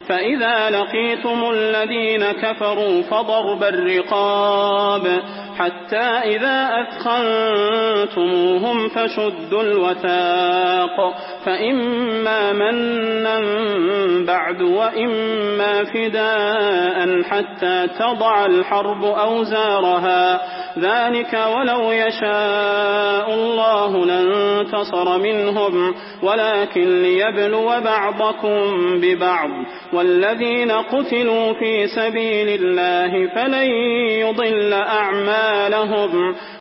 فإذا لقيتم الذين كفروا فضرب الرقاب حتى إذا أثخنتموهم فشدوا الوثاق فإما منا بعد وإما فداء حتى تضع الحرب أوزارها ذلك ولو يشاء الله لانتصر منهم ولكن ليبلو بعضكم ببعض والذين قتلوا في سبيل الله فلن يضل أعمالهم